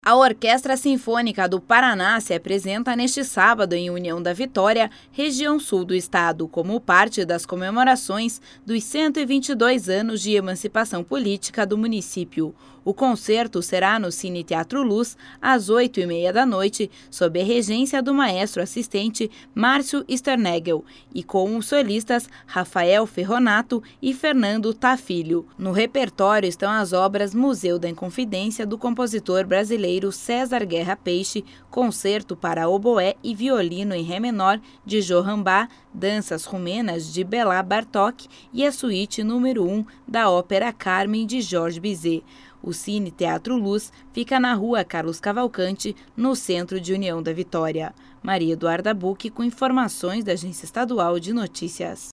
A Orquestra Sinfônica do Paraná se apresenta neste sábado em União da Vitória, região sul do estado, como parte das comemorações dos 122 anos de emancipação política do município. O concerto será no Cine Teatro Luz, às 8h30 da noite, sob a regência do maestro assistente Márcio Sternegel e com os solistas Rafael Ferronato e Fernando Tafilho. No repertório estão as obras Museu da Inconfidência, do compositor brasileiro César Guerra Peixe, Concerto para oboé e violino em ré menor, de Johann Bach, Danças Rumenas, de Béla Bartók e a suíte número 1 da Ópera Carmen, de Jorge Bizet. O Cine Teatro Luz fica na Rua Carlos Cavalcante, no centro de União da Vitória. Maria Eduarda Bucchi, com informações da Agência Estadual de Notícias.